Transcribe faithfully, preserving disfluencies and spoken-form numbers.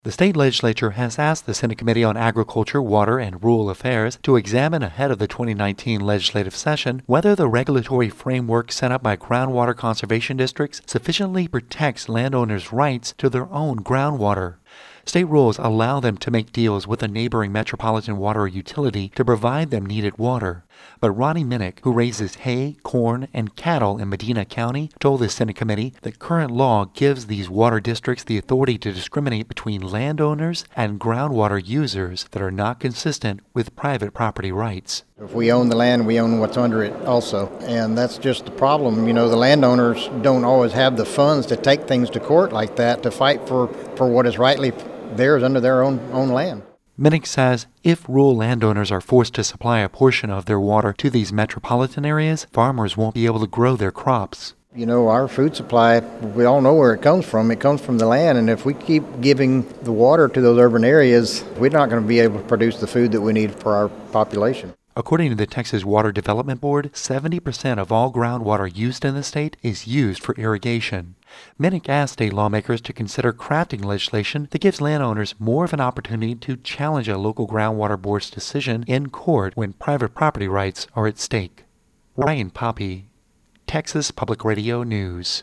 The state legislature has asked the Senate Committee on Agriculture, Water, and Rural Affairs to examine ahead of the twenty nineteen legislative session whether the regulatory framework set up by groundwater conservation districts sufficiently protects landowners' rights to their own groundwater. State rules allow them to make deals with a neighboring metropolitan water utility to provide them needed water. But Ronnie Minnick, who raises hay, corn, and cattle in Medina County, told the Senate committee that current law gives these water districts the authority to discriminate between landowners and groundwater users that are not consistent with private property rights. If we own the land, we own what's under it also. And that's just the problem. You know, the landowners don't always have the funds to take things to court like that to fight for, for what is rightly theirs under their own, own land. Minnick says if rural landowners are forced to supply a portion of their water to these metropolitan areas, farmers won't be able to grow their crops. You know, our food supply, we all know where it comes from. It comes from the land, and if we keep giving the water to those urban areas, we're not going to be able to produce the food that we need for our population. According to the Texas Water Development Board, seventy percent of all groundwater used in the state is used for irrigation. Minnick asked state lawmakers to consider crafting legislation that gives landowners more of an opportunity to challenge a local groundwater board's decision in court when private property rights are at stake. Ryan Poppy, Texas Public Radio News.